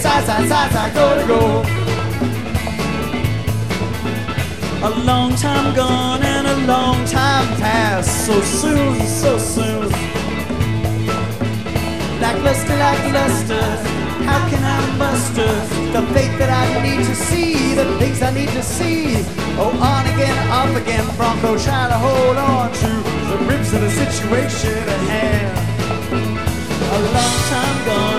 side, side, side, side, go to go. A long time gone and a long time past, so soon, so soon. Lackluster, lackluster, how can I muster the faith that I need to see, the things I need to see? Oh, on again, off again, Bronco, try to hold on to the ribs of the situation at hand. A long time gone